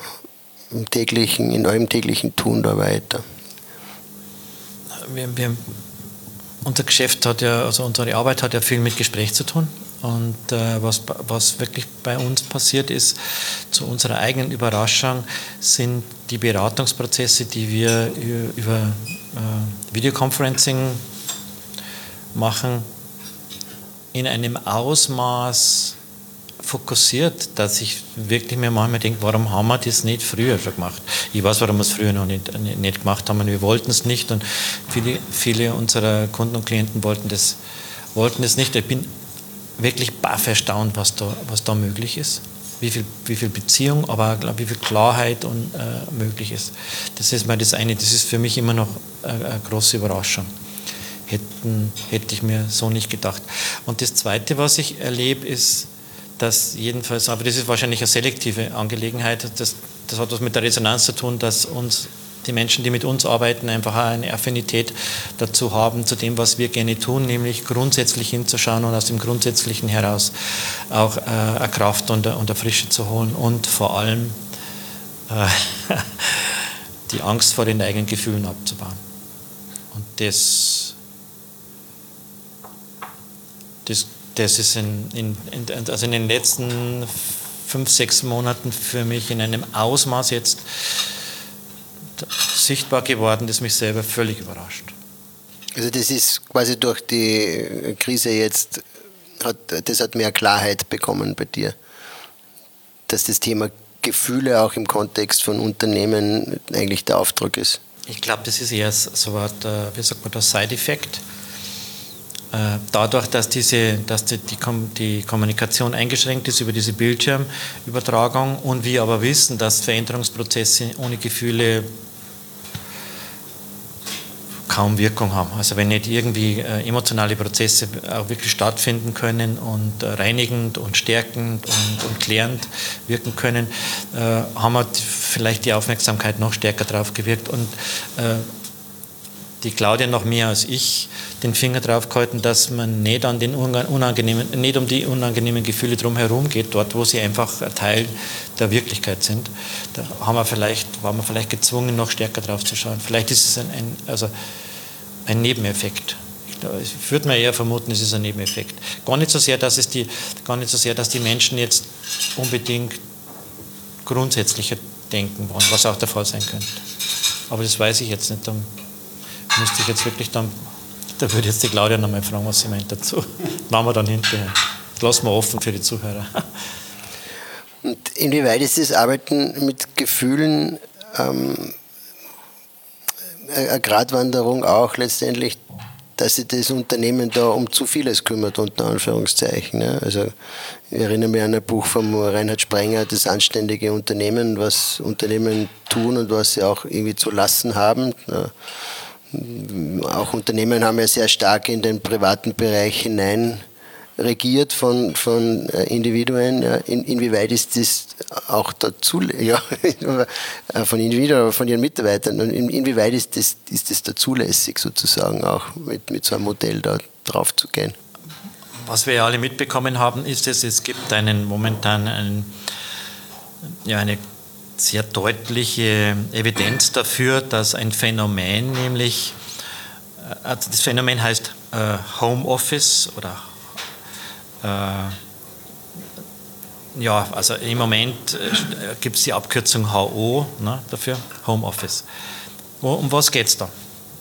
täglichen Tun da weiter? unser Geschäft hat ja, also unsere Arbeit hat ja viel mit Gespräch zu tun. Und was wirklich bei uns passiert ist, zu unserer eigenen Überraschung, sind die Beratungsprozesse, die wir über Videoconferencing machen, in einem Ausmaß fokussiert, dass ich wirklich mir manchmal denke, warum haben wir das nicht früher schon gemacht? Ich weiß, warum wir es früher noch nicht gemacht haben. Wir wollten es nicht und viele unserer Kunden und Klienten wollten das nicht. Ich bin wirklich baff erstaunt, was da möglich ist. Wie viel Beziehung, aber wie viel Klarheit möglich ist. Das ist mal das eine, das ist für mich immer noch eine große Überraschung. Hätte ich mir so nicht gedacht. Und das Zweite, was ich erlebe, ist, dass jedenfalls, aber das ist wahrscheinlich eine selektive Angelegenheit, das hat was mit der Resonanz zu tun, dass die Menschen, die mit uns arbeiten, einfach eine Affinität dazu haben, zu dem, was wir gerne tun, nämlich grundsätzlich hinzuschauen und aus dem Grundsätzlichen heraus auch eine Kraft und eine Frische zu holen und vor allem die Angst vor den eigenen Gefühlen abzubauen. Und das ist also in den letzten 5-6 Monaten für mich in einem Ausmaß jetzt sichtbar geworden, das mich selber völlig überrascht. Also das ist quasi durch die Krise jetzt, hat mehr Klarheit bekommen bei dir, dass das Thema Gefühle auch im Kontext von Unternehmen eigentlich der Auftrag ist. Ich glaube, das ist eher so eine Art, wie sagt man, das Side-Effekt. Dadurch, dass die Kommunikation eingeschränkt ist über diese Bildschirmübertragung und wir aber wissen, dass Veränderungsprozesse ohne Gefühle kaum Wirkung haben. Also wenn nicht irgendwie emotionale Prozesse auch wirklich stattfinden können und reinigend und stärkend und klärend wirken können, haben wir vielleicht die Aufmerksamkeit noch stärker drauf gewirkt und die Claudia noch mehr als ich den Finger drauf gehalten, dass man nicht um die unangenehmen Gefühle drumherum geht, dort wo sie einfach ein Teil der Wirklichkeit sind. Da waren wir vielleicht gezwungen, noch stärker drauf zu schauen. Vielleicht ist es ein Nebeneffekt. Ich würde mir eher vermuten, es ist ein Nebeneffekt. Gar nicht so sehr, dass die Menschen jetzt unbedingt grundsätzlicher denken wollen, was auch der Fall sein könnte. Aber das weiß ich jetzt nicht. Müsste ich jetzt wirklich da würde jetzt die Claudia nochmal fragen, was sie meint dazu. Machen wir dann hinterher. Das lassen wir offen für die Zuhörer. Und inwieweit ist das Arbeiten mit Gefühlen eine Gratwanderung auch letztendlich, dass sich das Unternehmen da um zu vieles kümmert, unter Anführungszeichen. Ne? Also ich erinnere mich an ein Buch von Reinhard Sprenger, das anständige Unternehmen, was Unternehmen tun und was sie auch irgendwie zu lassen haben. Auch Unternehmen haben ja sehr stark in den privaten Bereich hinein regiert von Individuen. Ja. Inwieweit ist das auch dazu, von Individuen, aber von ihren Mitarbeitern, und inwieweit ist das da zulässig sozusagen auch mit so einem Modell da drauf zu gehen? Was wir ja alle mitbekommen haben, ist, dass es gibt momentan eine sehr deutliche Evidenz dafür, dass ein Phänomen, nämlich das Phänomen heißt Homeoffice oder also im Moment gibt es die Abkürzung HO dafür, Homeoffice. Um was geht es da?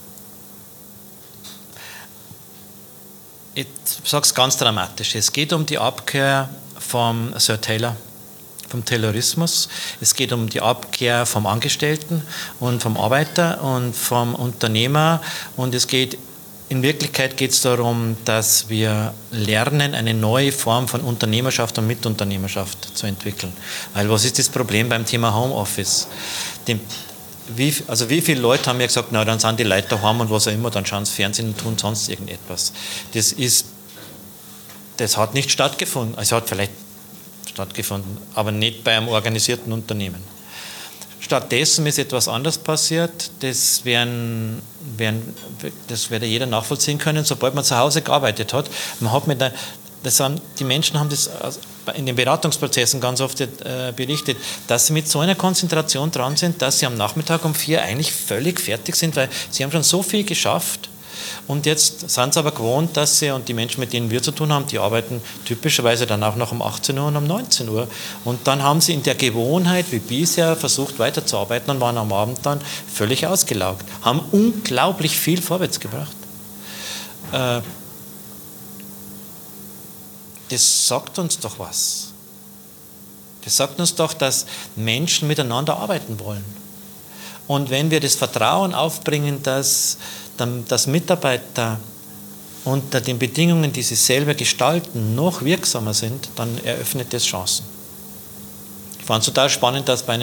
Ich sage es ganz dramatisch. Es geht um die Abkehr vom Sir Taylor, vom Taylorismus. Es geht um die Abkehr vom Angestellten und vom Arbeiter und vom Unternehmer. Und in Wirklichkeit geht es darum, dass wir lernen, eine neue Form von Unternehmerschaft und Mitunternehmerschaft zu entwickeln. Weil was ist das Problem beim Thema Homeoffice? Wie viele Leute haben mir gesagt, na, dann sind die Leute daheim und was auch immer, dann schauen sie Fernsehen und tun sonst irgendetwas. Das hat nicht stattgefunden. Es hat vielleicht stattgefunden, aber nicht bei einem organisierten Unternehmen. Stattdessen ist etwas anderes passiert, das werde jeder nachvollziehen können, sobald man zu Hause gearbeitet hat. Die Menschen haben das in den Beratungsprozessen ganz oft berichtet, dass sie mit so einer Konzentration dran sind, dass sie am Nachmittag um 4 eigentlich völlig fertig sind, weil sie haben schon so viel geschafft, Und jetzt sind sie aber gewohnt, dass sie, und die Menschen, mit denen wir zu tun haben, die arbeiten typischerweise dann auch noch um 18 Uhr und um 19 Uhr. Und dann haben sie in der Gewohnheit, wie bisher, versucht weiterzuarbeiten und waren am Abend dann völlig ausgelaugt. Haben unglaublich viel vorwärts gebracht. Das sagt uns doch was. Das sagt uns doch, dass Menschen miteinander arbeiten wollen. Und wenn wir das Vertrauen aufbringen, dass Mitarbeiter unter den Bedingungen, die sie selber gestalten, noch wirksamer sind, dann eröffnet das Chancen. Ich fand es total spannend, dass bei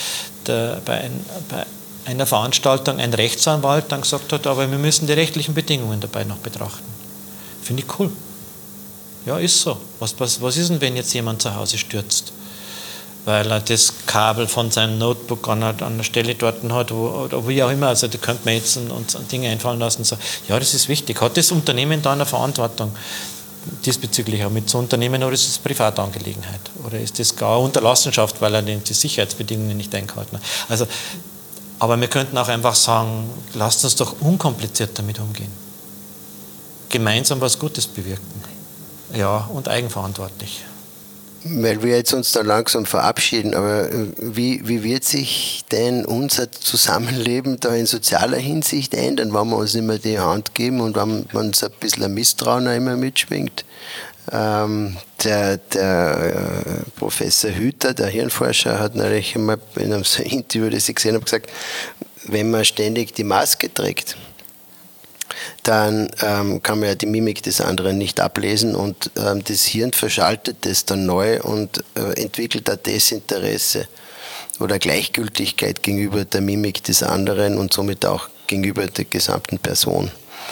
einer Veranstaltung ein Rechtsanwalt dann gesagt hat, aber wir müssen die rechtlichen Bedingungen dabei noch betrachten. Finde ich cool. Ja, ist so. Was ist denn, wenn jetzt jemand zu Hause stürzt? Weil er das Kabel von seinem Notebook an der Stelle dort hat, oder wie auch immer, also da könnte man jetzt uns Dinge einfallen lassen und sagen, ja, das ist wichtig. Hat das Unternehmen da eine Verantwortung diesbezüglich auch mit zu Unternehmen, oder ist es Privatangelegenheit? Oder ist das gar Unterlassenschaft, weil er die Sicherheitsbedingungen nicht eingehalten hat? Also, aber wir könnten auch einfach sagen, lasst uns doch unkompliziert damit umgehen. Gemeinsam was Gutes bewirken. Ja, und eigenverantwortlich. Weil wir jetzt uns da langsam verabschieden, aber wie wird sich denn unser Zusammenleben da in sozialer Hinsicht ändern, wenn wir uns nicht mehr die Hand geben und wenn uns ein bisschen ein Misstrauen auch immer mitschwingt? Der Professor Hüter, der Hirnforscher, hat neulich einmal in einem Interview, das ich gesehen habe, gesagt, wenn man ständig die Maske trägt, dann kann man ja die Mimik des anderen nicht ablesen und das Hirn verschaltet das dann neu und entwickelt ein Desinteresse oder Gleichgültigkeit gegenüber der Mimik des anderen und somit auch gegenüber der gesamten Person.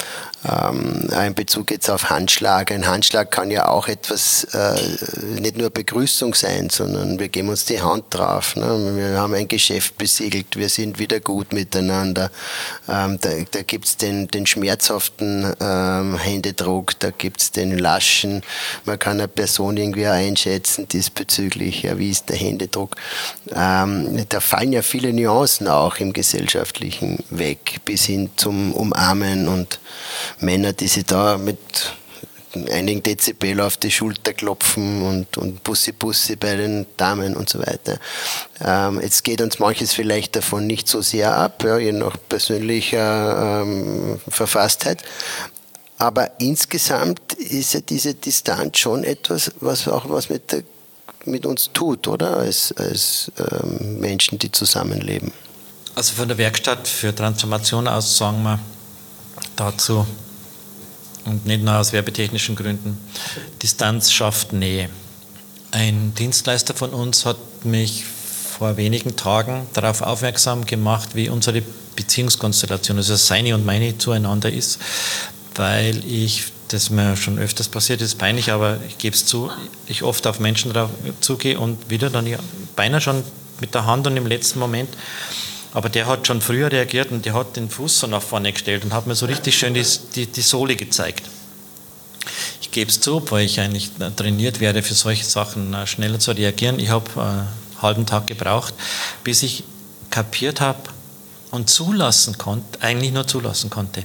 In Bezug jetzt auf Handschlag. Ein Handschlag kann ja auch etwas, nicht nur Begrüßung sein, sondern wir geben uns die Hand drauf. Ne? Wir haben ein Geschäft besiegelt, wir sind wieder gut miteinander. Da gibt es den schmerzhaften Händedruck, da gibt es den laschen. Man kann eine Person irgendwie einschätzen diesbezüglich, ja, wie ist der Händedruck. Da fallen ja viele Nuancen auch im Gesellschaftlichen weg, bis hin zum Umarmen und Männer, die sich da mit einigen Dezibel auf die Schulter klopfen und Bussi bei den Damen und so weiter. Jetzt geht uns manches vielleicht davon nicht so sehr ab, ja, je nach persönlicher Verfasstheit. Aber insgesamt ist ja diese Distanz schon etwas, was auch was mit uns tut, oder? Als Menschen, die zusammenleben. Also von der Werkstatt für Transformation aus sagen wir dazu, und nicht nur aus werbetechnischen Gründen, Distanz schafft Nähe. Ein Dienstleister von uns hat mich vor wenigen Tagen darauf aufmerksam gemacht, wie unsere Beziehungskonstellation, also seine und meine zueinander ist, weil das mir schon öfters passiert ist, peinlich, aber ich gebe es zu, ich oft auf Menschen drauf zugehe und wieder dann beinahe schon mit der Hand und im letzten Moment. Aber der hat schon früher reagiert und der hat den Fuß so nach vorne gestellt und hat mir so richtig schön die Sohle gezeigt. Ich gebe es zu, weil ich eigentlich trainiert werde, für solche Sachen schneller zu reagieren. Ich habe einen halben Tag gebraucht, bis ich kapiert habe und zulassen konnte, eigentlich nur zulassen konnte,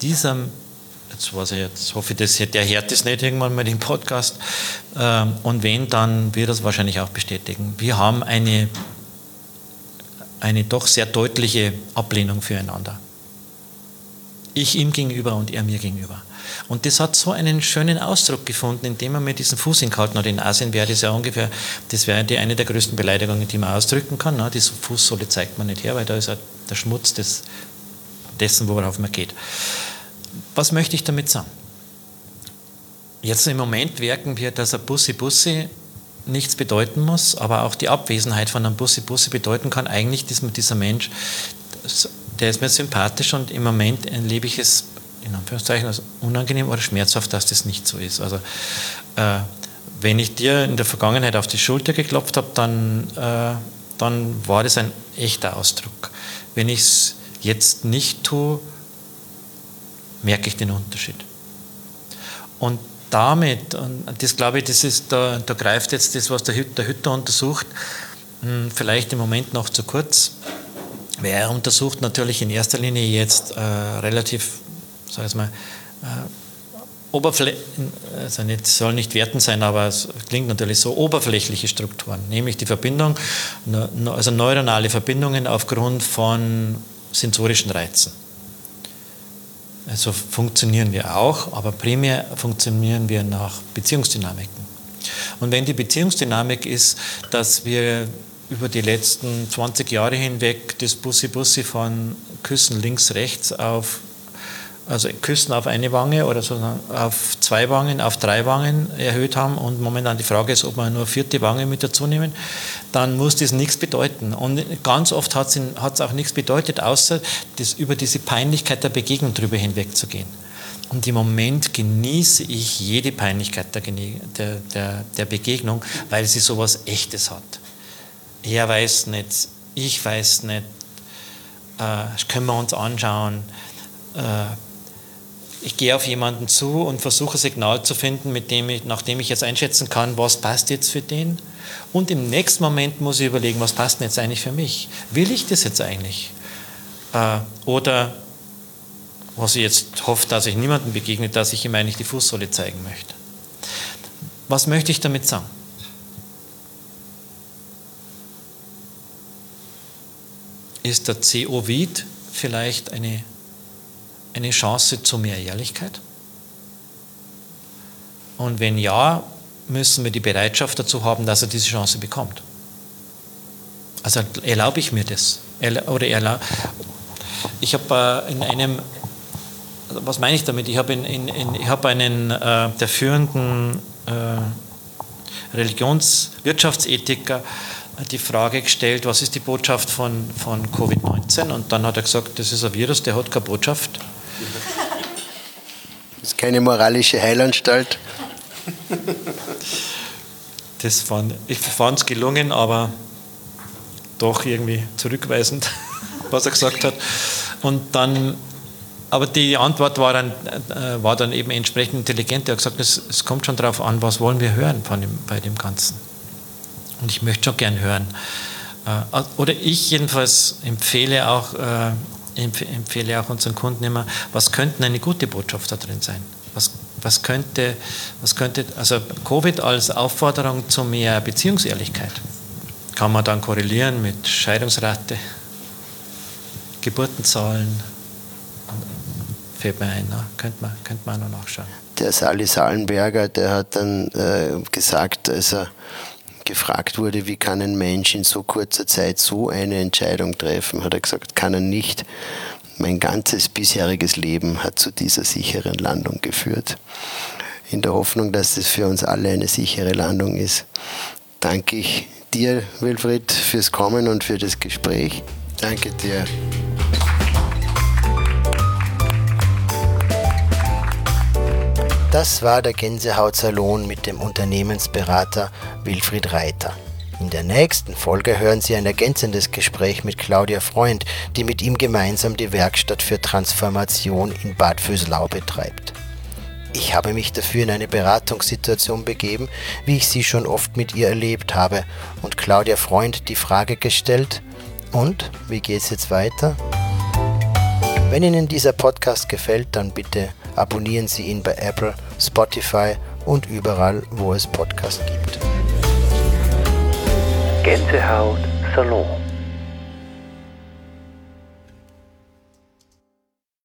jetzt hoffe ich, der hört das nicht irgendwann mal im Podcast, und wenn, dann wird er es wahrscheinlich auch bestätigen. Wir haben eine doch sehr deutliche Ablehnung füreinander. Ich ihm gegenüber und er mir gegenüber. Und das hat so einen schönen Ausdruck gefunden, indem er mir diesen Fuß hingehalten hat. In Asien wäre das ja ungefähr, eine der größten Beleidigungen, die man ausdrücken kann. Ne? Die Fußsohle zeigt man nicht her, weil da ist ja der Schmutz dessen, worauf man geht. Was möchte ich damit sagen? Jetzt im Moment merken wir, dass ein Bussi nichts bedeuten muss, aber auch die Abwesenheit von einem Bussi bedeuten kann eigentlich, dass dieser Mensch, der ist mir sympathisch und im Moment erlebe ich es in Anführungszeichen als unangenehm oder schmerzhaft, dass das nicht so ist. Also wenn ich dir in der Vergangenheit auf die Schulter geklopft habe, dann war das ein echter Ausdruck. Wenn ich es jetzt nicht tue, merke ich den Unterschied. Und damit, und das glaube ich, da greift jetzt das, was der Hütter untersucht, vielleicht im Moment noch zu kurz, weil er untersucht natürlich in erster Linie jetzt relativ sag ich mal, also soll nicht wertend sein, aber es klingt natürlich so, oberflächliche Strukturen, nämlich die Verbindung, also neuronale Verbindungen aufgrund von sensorischen Reizen. Also funktionieren wir auch, aber primär funktionieren wir nach Beziehungsdynamiken. Und wenn die Beziehungsdynamik ist, dass wir über die letzten 20 Jahre hinweg das Bussi-Bussi von Küssen links, rechts also Küssen auf eine Wange oder so auf 2 Wangen, auf 3 Wangen erhöht haben und momentan die Frage ist, ob wir nur 4. Wange mit dazu nehmen, dann muss das nichts bedeuten. Und ganz oft hat es auch nichts bedeutet, außer über diese Peinlichkeit der Begegnung drüber hinwegzugehen. Und im Moment genieße ich jede Peinlichkeit der Begegnung, weil sie sowas Echtes hat. Er weiß nicht, ich weiß nicht, können wir uns anschauen. Ich gehe auf jemanden zu und versuche ein Signal zu finden, nachdem ich jetzt einschätzen kann, was passt jetzt für den. Und im nächsten Moment muss ich überlegen, was passt denn jetzt eigentlich für mich? Will ich das jetzt eigentlich? Oder was ich jetzt hoffe, dass ich niemandem begegne, dass ich ihm eigentlich die Fußsohle zeigen möchte. Was möchte ich damit sagen? Ist der CO-Vid vielleicht eine Chance zu mehr Ehrlichkeit? Und wenn ja, müssen wir die Bereitschaft dazu haben, dass er diese Chance bekommt. Also erlaube ich mir das? Ich habe in einem, was meine ich damit? Ich habe einen der führenden Religionswirtschaftsethiker die Frage gestellt, was ist die Botschaft von Covid-19? Und dann hat er gesagt, das ist ein Virus, der hat keine Botschaft. Das ist keine moralische Heilanstalt. Ich fand es gelungen, aber doch irgendwie zurückweisend, was er gesagt hat. Und dann, aber die Antwort war dann eben entsprechend intelligent. Er hat gesagt, es kommt schon darauf an, was wollen wir hören bei dem Ganzen. Und ich möchte schon gern hören. Oder ich jedenfalls empfehle auch unseren Kunden immer, was könnte eine gute Botschaft da drin sein? Was könnte, also Covid als Aufforderung zu mehr Beziehungsehrlichkeit, kann man dann korrelieren mit Scheidungsrate, Geburtenzahlen, fällt mir ein, könnte man auch noch nachschauen. Der Sali Sallenberger, der hat dann gesagt, als er gefragt wurde, wie kann ein Mensch in so kurzer Zeit so eine Entscheidung treffen, hat er gesagt, kann er nicht. Mein ganzes bisheriges Leben hat zu dieser sicheren Landung geführt. In der Hoffnung, dass es für uns alle eine sichere Landung ist, danke ich dir, Wilfried, fürs Kommen und für das Gespräch. Danke dir. Das war der Gänsehaut-Salon mit dem Unternehmensberater Wilfried Reiter. In der nächsten Folge hören Sie ein ergänzendes Gespräch mit Claudia Freund, die mit ihm gemeinsam die Werkstatt für Transformation in Bad Vöslau betreibt. Ich habe mich dafür in eine Beratungssituation begeben, wie ich sie schon oft mit ihr erlebt habe, und Claudia Freund die Frage gestellt: Und, wie geht's jetzt weiter? Wenn Ihnen dieser Podcast gefällt, dann bitte abonnieren Sie ihn bei Apple, Spotify und überall, wo es Podcasts gibt. Gänsehaut Salon.